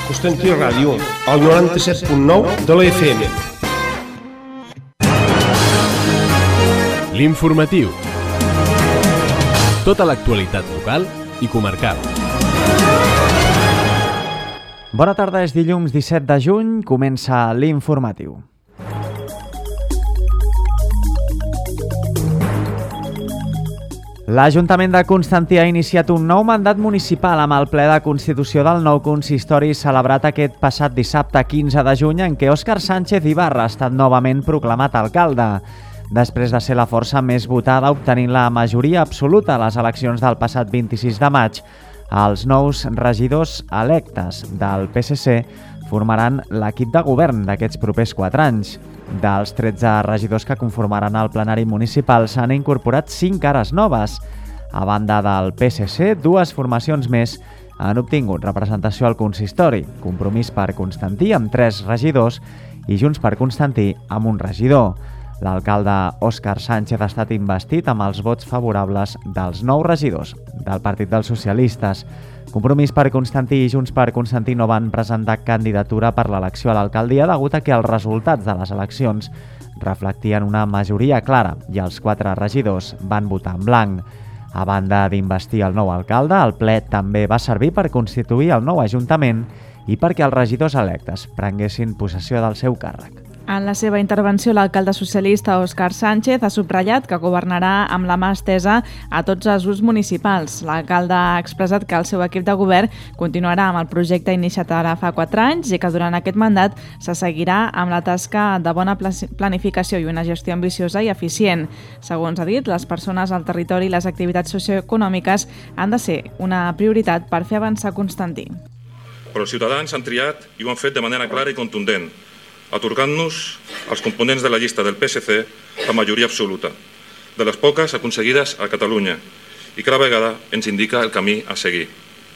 Constantí Ràdio, al 97.9 de la FM. L'informatiu. Tota l'actualitat local i comarcal. Bona tarda, és dilluns 17 de juny, comença l'informatiu. L'Ajuntament de Constantí ha iniciat un nou mandat municipal amb el ple de constitució del nou consistori celebrat aquest passat dissabte 15 de juny en què Òscar Sánchez Ibarra ha estat novament proclamat alcalde. Després de ser la força més votada obtenint la majoria absoluta a les eleccions del passat 26 de maig, els nous regidors electes del PSC formaran l'equip de govern d'aquests propers 4 anys. Dels 13 regidors que conformaran el plenari municipal s'han incorporat 5 cares noves. A banda del PSC, 2 formacions més han obtingut representació al consistori, Compromís per Constantí amb 3 regidors i Junts per Constantí amb 1 regidor. L'alcalde Òscar Sánchez ha estat investit amb els vots favorables dels 9 regidors del Partit dels Socialistes. Compromís per Constantí i Junts per Constantí no van presentar candidatura per l'elecció a l'alcaldia degut a que els resultats de les eleccions reflectien una majoria clara i els 4 regidors van votar en blanc. A banda d'investir el nou alcalde, el ple també va servir per constituir el nou ajuntament i perquè els regidors electes prenguessin possessió del seu càrrec. En la seva intervenció, l'alcalde socialista Òscar Sánchez ha subratllat que governarà amb la mà estesa a tots els grups municipals. L'alcalde ha expressat que el seu equip de govern continuarà amb el projecte iniciat ara fa 4 anys i que durant aquest mandat se seguirà amb la tasca de bona planificació i una gestió ambiciosa i eficient. Segons ha dit, les persones al territori i les activitats socioeconòmiques han de ser una prioritat per fer avançar Constantí. Però els ciutadans han triat i ho han fet de manera clara i contundent, atorgant-nos als components de la llista del PSC la majoria absoluta, de les poques aconseguides a Catalunya, i cada vegada ens indica el camí a seguir.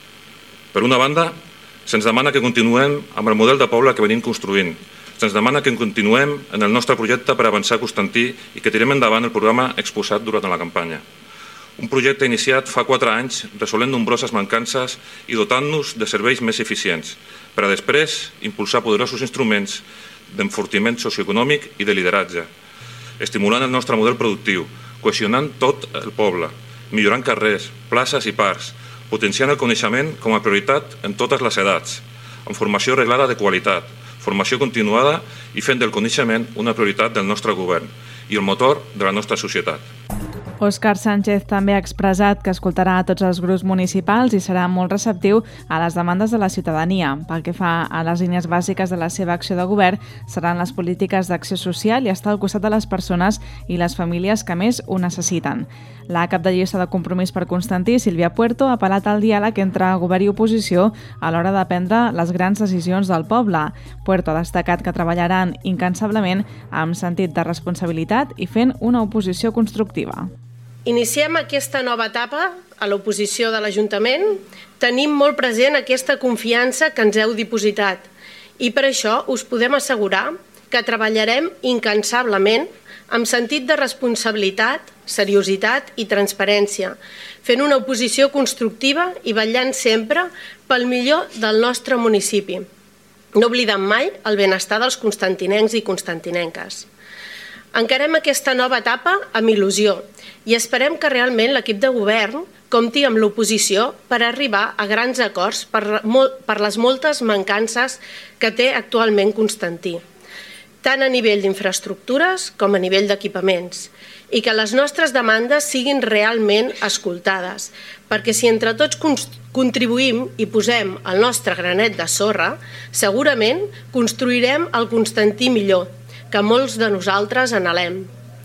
Per una banda, se'ns demana que continuem amb el model de poble que venim construint. Se'ns demana que continuem en el nostre projecte per avançar a Constantí i que tirem endavant el programa exposat durant la campanya. Un projecte iniciat fa 4 anys, resolent nombroses mancances i dotant-nos de serveis més eficients, per a després impulsar poderosos instruments d'enfortiment socioeconòmic i de lideratge, estimulant el nostre model productiu, cohesionant tot el poble, millorant carrers, places i parcs, potenciant el coneixement com a prioritat en totes les edats, amb formació reglada de qualitat, formació continuada i fent del coneixement una prioritat del nostre govern i el motor de la nostra societat. Òscar Sánchez també ha expressat que escoltarà a tots els grups municipals i serà molt receptiu a les demandes de la ciutadania. Pel que fa a les línies bàsiques de la seva acció de govern, seran les polítiques d'acció social i estar al costat de les persones i les famílies que més ho necessiten. La cap de llista de Compromís per Constantí, Sílvia Puerto, ha apel·lat al diàleg entre govern i oposició a l'hora de prendre les grans decisions del poble. Puerto ha destacat que treballaran incansablement amb sentit de responsabilitat i fent una oposició constructiva. Iniciem aquesta nova etapa a l'oposició de l'Ajuntament. Tenim molt present aquesta confiança que ens heu dipositat i per això us podem assegurar que treballarem incansablement amb sentit de responsabilitat, seriositat i transparència, fent una oposició constructiva i vetllant sempre pel millor del nostre municipi, no oblidant mai el benestar dels constantinencs i constantinenques. Encarem aquesta nova etapa amb il·lusió i esperem que realment l'equip de govern compti amb l'oposició per arribar a grans acords per les moltes mancances que té actualment Constantí, tant a nivell d'infraestructures com a nivell d'equipaments, i que les nostres demandes siguin realment escoltades, perquè si entre tots contribuïm i posem el nostre granet de sorra, segurament construirem el Constantí millor, que molts de nosaltres anhelem.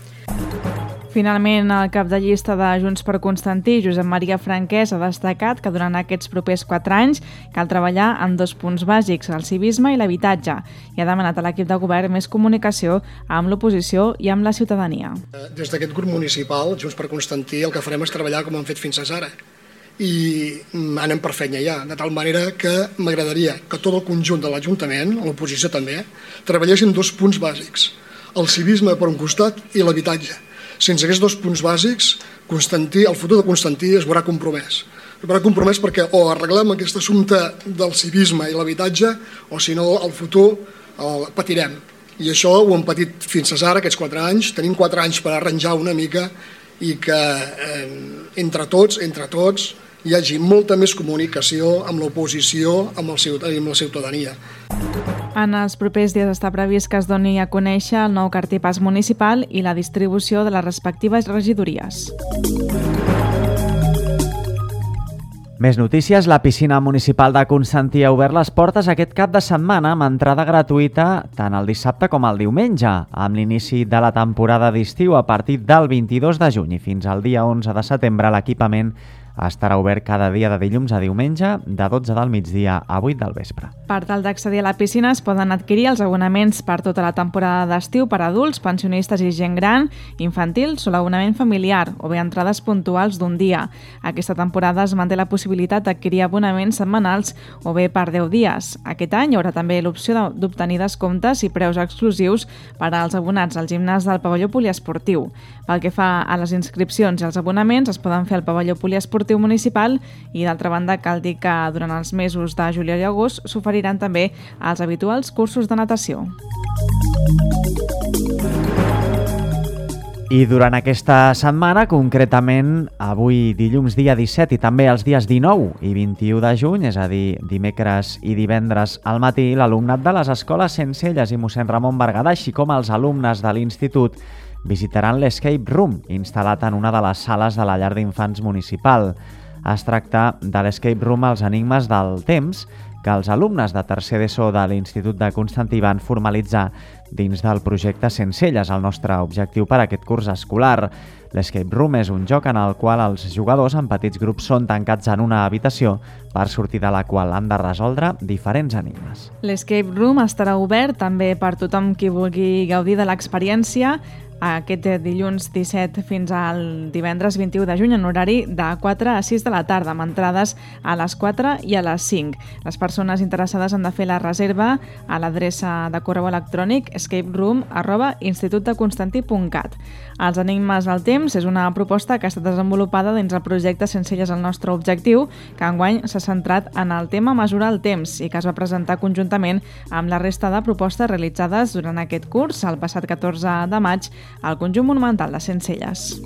Finalment, el cap de llista de Junts per Constantí, Josep Maria Franquès, ha destacat que durant aquests propers 4 anys cal treballar en 2 punts bàsics, el civisme i l'habitatge, i ha demanat a l'equip de govern més comunicació amb l'oposició i amb la ciutadania. Des d'aquest grup municipal, Junts per Constantí, el que farem és treballar com hem fet fins ara. I anem per feina ja, de tal manera que m'agradaria que tot el conjunt de l'Ajuntament, l'oposició també, treballessin 2 punts bàsics, el civisme per un costat i l'habitatge. Sense aquests 2 punts bàsics, el futur de Constantí es veurà compromès. compromès perquè o arreglem aquest assumpte del civisme i l'habitatge o si no al futur el patirem. I això ho hem patit fins ara, aquests 4 anys. Tenim 4 anys per arranjar una mica i que entre tots hi hagi molta més comunicació amb l'oposició, amb la ciutadania. En els propers dies està previst que es doni a conèixer el nou cartipàs municipal i la distribució de les respectives regidories. Més notícies. La piscina municipal de Constantí ha obert les portes aquest cap de setmana amb entrada gratuïta tant el dissabte com el diumenge. Amb l'inici de la temporada d'estiu a partir del 22 de juny fins al dia 11 de setembre, l'equipament estarà obert cada dia de dilluns a diumenge de 12 del migdia a 8 del vespre. Per tal d'accedir a la piscina es poden adquirir els abonaments per tota la temporada d'estiu per adults, pensionistes i gent gran, infantils o l'abonament familiar o bé entrades puntuals d'un dia. Aquesta temporada es manté la possibilitat d'adquirir abonaments setmanals o bé per 10 dies. Aquest any hi haurà també l'opció d'obtenir descomptes i preus exclusius per als abonats al gimnàs del pavelló poliesportiu. Pel que fa a les inscripcions i els abonaments es poden fer al pavelló poliesportiu municipal i d'altra banda cal dir que durant els mesos de juliol i agost s'oferiran també els habituals cursos de natació. I durant aquesta setmana, concretament avui dilluns dia 17 i també els dies 19 i 21 de juny, és a dir, dimecres i divendres al matí, l'alumnat de les escoles Centcelles i mossèn Ramon Berguedà, així com els alumnes de l'institut, visitaran l'Escape Room, instal·lat en una de les sales de la llar d'infants municipal. Es tracta de l'Escape Room Els Enigmes del Temps, que els alumnes de tercer d'ESO de l'Institut de Constantí van formalitzar dins del projecte Centcelles, el nostre objectiu per a aquest curs escolar. L'Escape Room és un joc en el qual els jugadors en petits grups són tancats en una habitació per sortir de la qual han de resoldre diferents enigmes. L'Escape Room estarà obert també per tothom qui vulgui gaudir de l'experiència aquest dilluns 17 fins al divendres 21 de juny en horari de 4 a 6 de la tarda, amb entrades a les 4 i a les 5. Les persones interessades han de fer la reserva a l'adreça de correu electrònic escaperoom@institutdeconstantí.cat. Els Enigmes del Temps és una proposta que ha estat desenvolupada dins el projecte Centcelles el nostre objectiu, que enguany s'ha centrat en el tema Mesurar el temps i que es va presentar conjuntament amb la resta de propostes realitzades durant aquest curs el passat 14 de maig al conjunt monumental de Centcelles.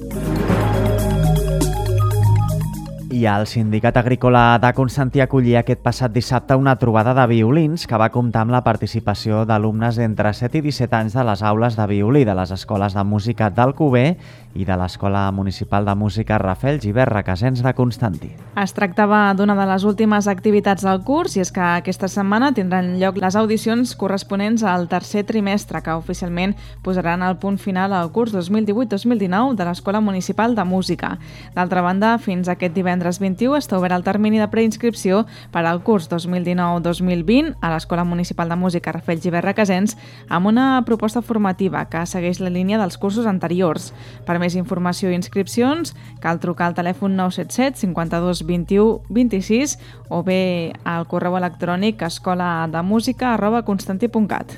I el Sindicat Agrícola de Constantí acollia aquest passat dissabte una trobada de violins que va comptar amb la participació d'alumnes d'entre 7 i 17 anys de les aules de violí de les escoles de música d'Alcover i de l'Escola Municipal de Música Rafael Gibert Requesens de Constantí. Es tractava d'una de les últimes activitats del curs i és que aquesta setmana tindran lloc les audicions corresponents al tercer trimestre que oficialment posaran el punt final al curs 2018-2019 de l'Escola Municipal de Música. D'altra banda, fins aquest divendres 21 està obert el termini de preinscripció per al curs 2019-2020 a l'Escola Municipal de Música Rafael Gibert Requesens amb una proposta formativa que segueix la línia dels cursos anteriors. Per més informació i inscripcions cal trucar al telèfon 977 52 21 26 o bé al correu electrònic escolademusica@constantí.cat.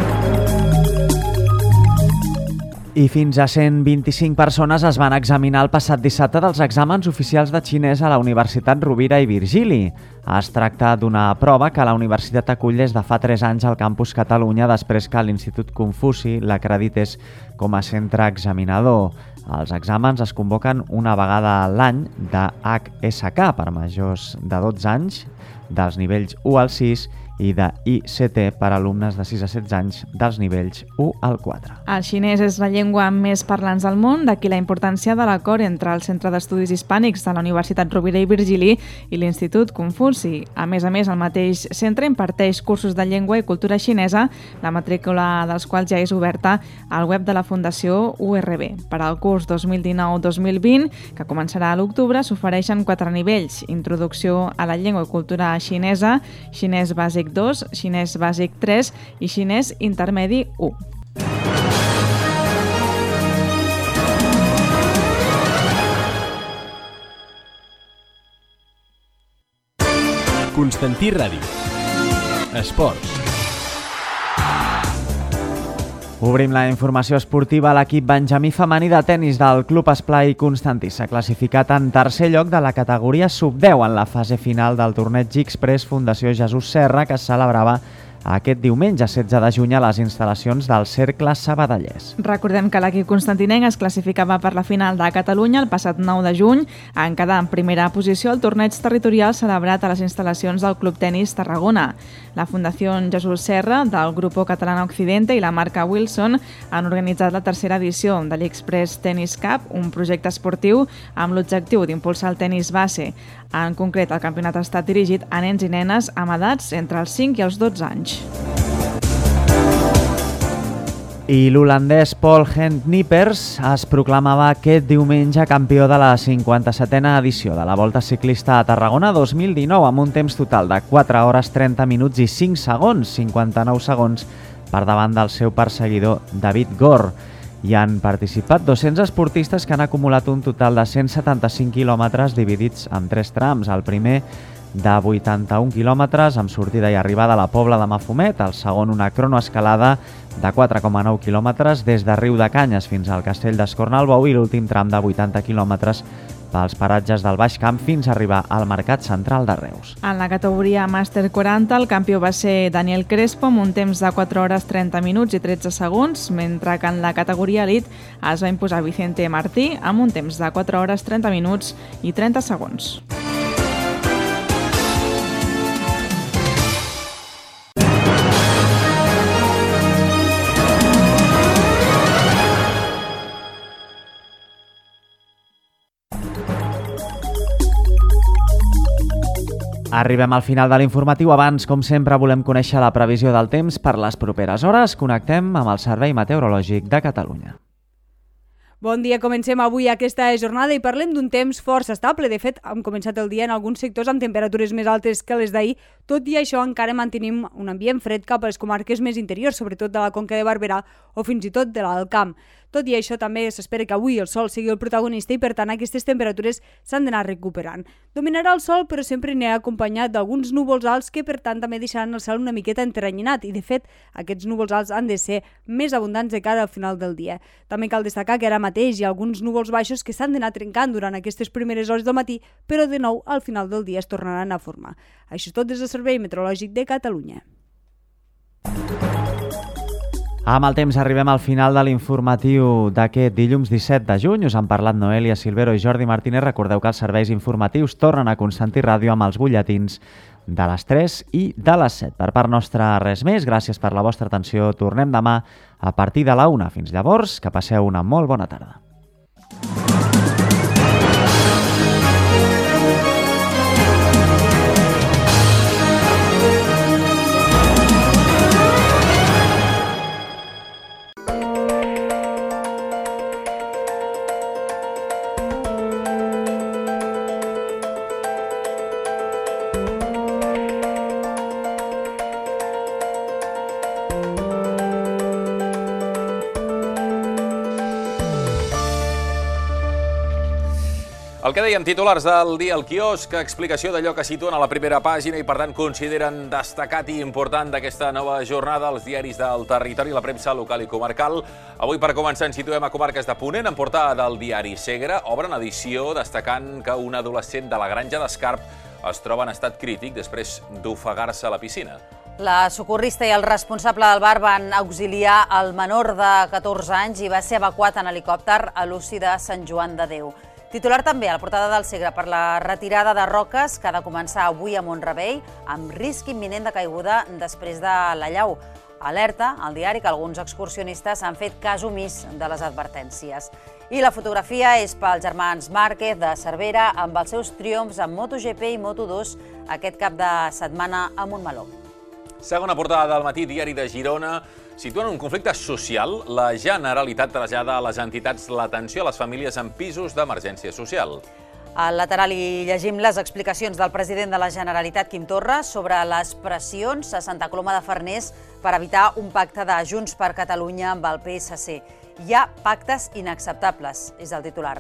I fins a 125 persones es van examinar el passat dissabte dels exàmens oficials de xinès a la Universitat Rovira i Virgili. Es tracta d'una prova que la universitat acull des de fa 3 anys al Campus Catalunya després que l'Institut Confuci l'acredités com a centre examinador. Els exàmens es convoquen una vegada a l'any de HSK per majors de 12 anys dels nivells 1 al 6 i de ICT per alumnes de 6 a 16 anys dels nivells 1 al 4. El xinès és la llengua amb més parlants del món, d'aquí la importància de l'acord entre el Centre d'Estudis Hispànics de la Universitat Rovira i Virgili i l'Institut Confuci. A més, el mateix centre imparteix cursos de llengua i cultura xinesa, la matrícula dels quals ja és oberta al web de la Fundació URB. Per al curs 2019-2020, que començarà a l'octubre, s'ofereixen 4 nivells: Introducció a la llengua i cultura xinesa, xinès bàsic 2, xinès bàsic 3 i xinès intermedi 1. Constantí Ràdio. Esports. Obrim la informació esportiva. L'equip benjamí femení de tennis del Club Esplai Constantí s'ha classificat en tercer lloc de la categoria sub-10 en la fase final del torneig G-Express Fundació Jesús Serra, que es celebrava aquest diumenge 16 de juny a les instal·lacions del Cercle Sabadellès. Recordem que l'equip constantinenc es classificava per la final de Catalunya el passat 9 de juny, en quedar en primera posició al torneig territorial celebrat a les instal·lacions del Club Tenis Tarragona. La Fundació Jesús Serra, del Grupo Catalana Occidente i la marca Wilson han organitzat la tercera edició de l'Express Tennis Cup, un projecte esportiu amb l'objectiu d'impulsar el tenis base. En concret, el campionat ha estat dirigit a nens i nenes amb edats entre els 5 i els 12 anys. I l'holandès Paul Gent Nippers es proclamava aquest diumenge campió de la 57a edició de la Volta Ciclista a Tarragona 2019 amb un temps total de 4 hores 30 minuts i 5 segons, 59 segons per davant del seu perseguidor David Gore. Hi han participat 200 esportistes que han acumulat un total de 175 quilòmetres dividits en 3 trams. El primer de 81 quilòmetres amb sortida i arribada a la Pobla de Mafumet, el segon una cronoescalada de 4,9 quilòmetres des de Riu de Canyes fins al Castell d'Escornalbou i l'últim tram de 80 quilòmetres pels paratges del Baix Camp fins a arribar al Mercat Central de Reus. En la categoria Màster 40, el campió va ser Daniel Crespo amb un temps de 4 hores 30 minuts i 13 segons, mentre que en la categoria Elite es va imposar Vicente Martí amb un temps de 4 hores 30 minuts i 30 segons. Arribem al final de l'informatiu. Abans, com sempre, volem conèixer la previsió del temps per les properes hores. Connectem amb el Servei Meteorològic de Catalunya. Bon dia, comencem avui aquesta jornada i parlem d'un temps força estable. De fet, hem començat el dia en alguns sectors amb temperatures més altes que les d'ahir. Tot i això, encara mantenim un ambient fred cap a les comarques més interiors, sobretot de la Conca de Barberà o fins i tot de l'Alt Camp. Tot i això, també s'espera que avui el sol sigui el protagonista i, per tant, aquestes temperatures s'han d'anar recuperant. Dominarà el sol, però sempre anirà acompanyat d'alguns núvols alts que, per tant, també deixaran el cel una miqueta enterranyinat i, de fet, aquests núvols alts han de ser més abundants de cara al final del dia. També cal destacar que ara mateix hi ha alguns núvols baixos que s'han d'anar trencant durant aquestes primeres hores del matí, però, de nou, al final del dia es tornaran a formar. Això és tot des del Servei Meteorològic de Catalunya. Amb el temps arribem al final de l'informatiu d'aquest dilluns 17 de juny. Us han parlat Noelia Silvero i Jordi Martínez. Recordeu que els serveis informatius tornen a Constantí Ràdio amb els butlletins de les 3 i de les 7. Per part nostra, res més. Gràcies per la vostra atenció. Tornem demà a partir de la 1. Fins llavors, que passeu una molt bona tarda. El que dèiem, titulars del dia al quiosc, explicació d'allò que situen a la primera pàgina i per tant consideren destacat i important d'aquesta nova jornada als diaris del territori, la premsa local i comarcal. Avui, per començar, ens situem a comarques de Ponent. En portada del diari Segre obren edició destacant que un adolescent de la Granja d'Escarp es troba en estat crític després d'ofegar-se a la piscina. La socorrista i el responsable del bar van auxiliar el menor de 14 anys i va ser evacuat en helicòpter a l'UCI de Sant Joan de Déu. Titular també a la portada del Segre per la retirada de roques que ha de començar avui a Mont-rebei amb risc imminent de caiguda després de la llau. Alerta al diari que alguns excursionistes han fet cas omís de les advertències. I la fotografia és pels germans Márquez de Cervera amb els seus triomfs en MotoGP i Moto2 aquest cap de setmana a Montmeló. Segona portada del Matí, diari de Girona. Situant un conflicte social, la Generalitat trasllada a les entitats l'atenció a les famílies en pisos d'emergència social. Al lateral hi llegim les explicacions del president de la Generalitat, Quim Torra, sobre les pressions a Santa Coloma de Farners per evitar un pacte de Junts per Catalunya amb el PSC. Hi ha pactes inacceptables, és el titular.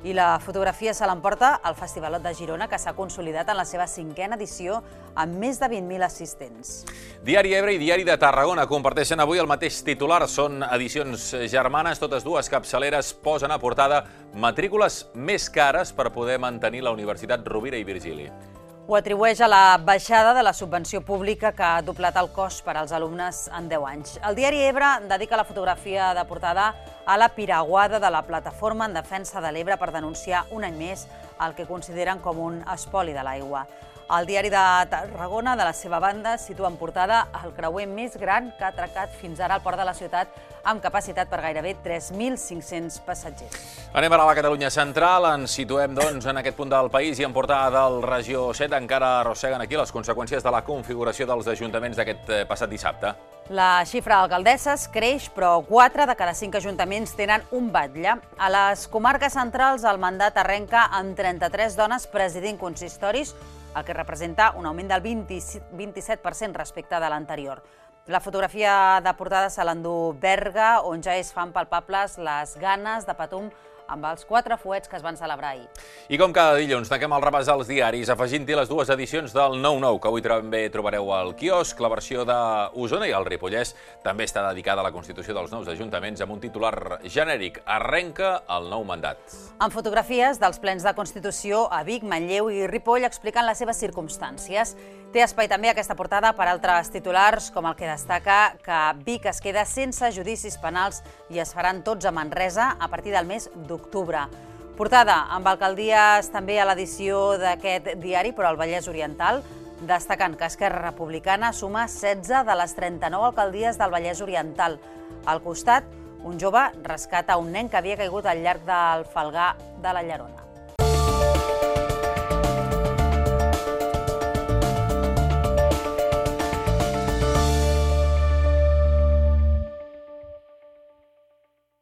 I la fotografia se l'emporta el Festivalot de Girona, que s'ha consolidat en la seva 5a edició amb més de 20.000 assistents. Diari Ebre i Diari de Tarragona comparteixen avui el mateix titular. Són edicions germanes, totes dues capçaleres posen a portada matrícules més cares per poder mantenir la Universitat Rovira i Virgili. Ho atribueix a la baixada de la subvenció pública que ha doblat el cost per als alumnes en 10 anys. El diari Ebre dedica la fotografia de portada a la piraguada de la plataforma en defensa de l'Ebre per denunciar un any més el que consideren com un espoli de l'aigua. El diari de Tarragona, de la seva banda, situa en portada el creuer més gran que ha atracat fins ara al port de la ciutat, amb capacitat per gairebé 3.500 passatgers. Anem ara a la Catalunya central, ens situem en aquest punt del país i en portada del Regió 7 encara arrosseguen aquí les conseqüències de la configuració dels ajuntaments d'aquest passat dissabte. La xifra d'alcaldesses creix, però 4 de cada 5 ajuntaments tenen un batlle. A les comarques centrals el mandat arrenca amb 33 dones presidint consistoris, el que representa un augment del 27% respecte de l'anterior. La fotografia de portada se l'endú Berga, on ja es fan palpables les ganes de Patum amb els 4 fuets que es van celebrar ahir. I com cada dilluns, tanquem el repàs dels diaris, afegint-hi les dues edicions del 9-9, que avui també trobareu al quiosc. La versió d'Osona i el Ripollès també està dedicada a la constitució dels nous ajuntaments amb un titular genèric: arrenca el nou mandat. Amb fotografies dels plens de Constitució a Vic, Manlleu i Ripoll explicant les seves circumstàncies. Té espai també aquesta portada per altres titulars, com el que destaca que Vic es queda sense judicis penals i es faran tots a Manresa a partir del mes d'octubre. Portada amb alcaldies també a l'edició d'aquest diari, però al Vallès Oriental, destacant que Esquerra Republicana suma 16 de les 39 alcaldies del Vallès Oriental. Al costat, un jove rescata un nen que havia caigut al llarg del Falgar de la Llerona.